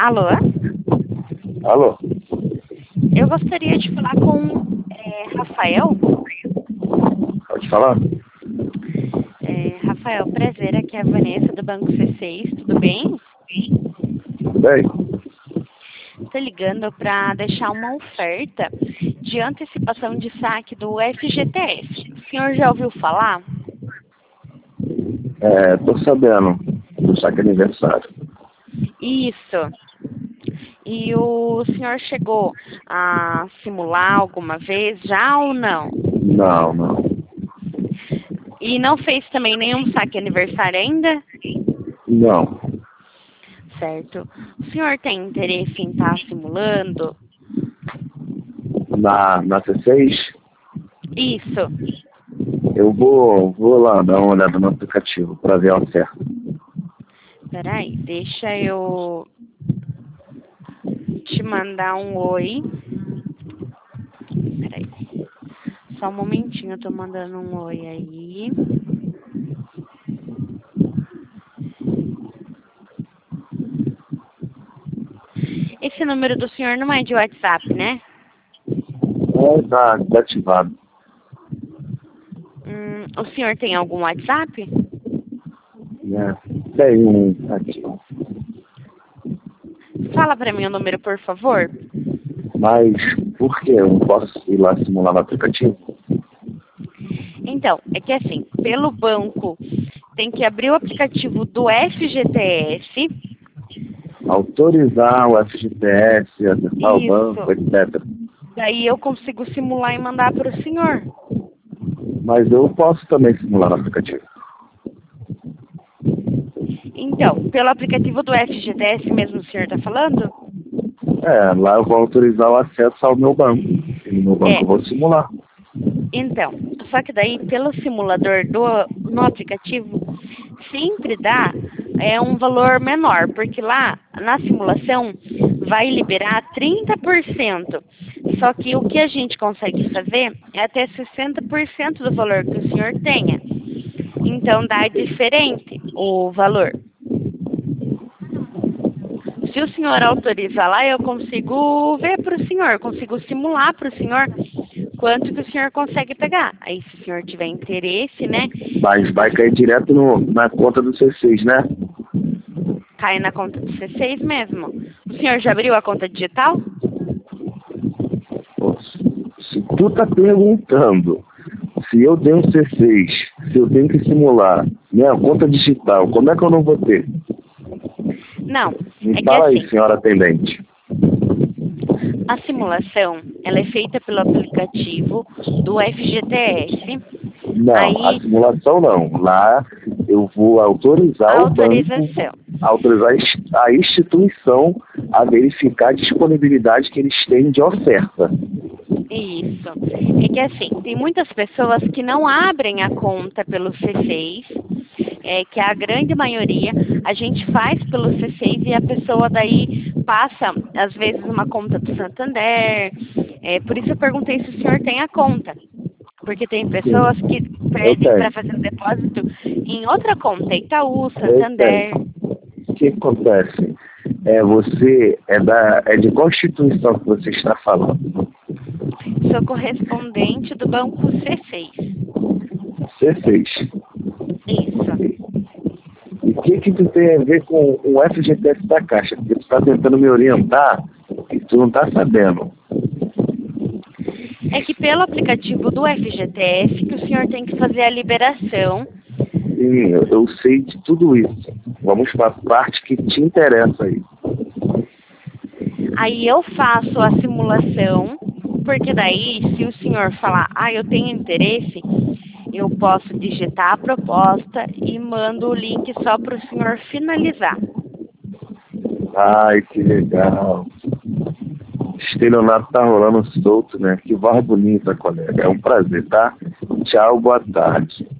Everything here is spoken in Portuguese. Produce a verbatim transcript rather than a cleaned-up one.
Alô? Alô? Eu gostaria de falar com é, Rafael. Pode falar? É, Rafael, prazer, aqui é a Vanessa do Banco C seis, tudo bem? Tudo bem? Estou ligando para deixar uma oferta de antecipação de saque do F G T S. O senhor já ouviu falar? É, tô sabendo do saque aniversário. Isso. E o senhor chegou a simular alguma vez já ou não? Não, não. E não fez também nenhum saque aniversário ainda? Não. Certo. O senhor tem interesse em estar simulando? Na, na C seis, Isso. eu vou, vou lá dar uma olhada no aplicativo para ver a oferta. Peraí, deixa eu te mandar um oi. Peraí. Só um momentinho, eu tô mandando um oi aí. Esse número do senhor não é de WhatsApp, né? É, tá, tá ativado. Hum, o senhor tem algum WhatsApp? Né? Tem um aqui. Fala pra mim o número, por favor. Mas por que eu não posso ir lá simular no aplicativo? Então, é que assim, pelo banco tem que abrir o aplicativo do F G T S. Autorizar o F G T S, acessar o banco, Isso. etcétera. Daí eu consigo simular e mandar para o senhor. Mas eu posso também simular no aplicativo. Então, pelo aplicativo do F G T S mesmo o senhor está falando? É, lá eu vou autorizar o acesso ao meu banco. E no meu banco É. eu vou simular. Então, só que daí pelo simulador do no aplicativo sempre dá é um valor menor, porque lá na simulação vai liberar trinta por cento. Só que o que a gente consegue fazer é até sessenta por cento do valor que o senhor tenha. Então dá diferente o valor. Se o senhor autorizar lá, eu consigo ver para o senhor, consigo simular para o senhor quanto que o senhor consegue pegar. Aí, se o senhor tiver interesse, né? Mas vai cair direto no, na conta do C seis, né? Cai na conta do C seis mesmo. O senhor já abriu a conta digital? Pô, se tu tá perguntando se eu tenho um C seis, se eu tenho que simular minha conta digital, como é que eu não vou ter? Não. Me É que fala aí, assim, senhora atendente. a simulação, ela é feita pelo aplicativo do F G T S. Não, Aí, a simulação não. Lá eu vou autorizar o banco, autorização. autorizar a instituição a verificar a disponibilidade que eles têm de oferta. Isso. É que assim, tem muitas pessoas que não abrem a conta pelo C seis, é, que a grande maioria a gente faz pelo C seis e a pessoa daí passa, às vezes, uma conta do Santander. É, por isso eu perguntei se o senhor tem a conta. Porque tem pessoas que pedem para fazer o depósito em outra conta, Itaú, Santander. O que acontece? É, você é, da, é de qual instituição que você está falando? Sou correspondente do banco C seis. C seis. Isso. E o que que tu tem a ver com o F G T S da Caixa? Porque tu está tentando me orientar e tu não está sabendo. É que pelo aplicativo do F G T S que o senhor tem que fazer a liberação. Sim, eu, eu sei de tudo isso. Vamos para a parte que te interessa aí. Aí eu faço a simulação, porque daí, se o senhor falar, ah, eu tenho interesse, eu posso digitar a proposta e mando o link só para o senhor finalizar. Ai, que legal. Estelionato tá rolando solto, né? Que voz bonita, colega. É um prazer, tá? Tchau, boa tarde.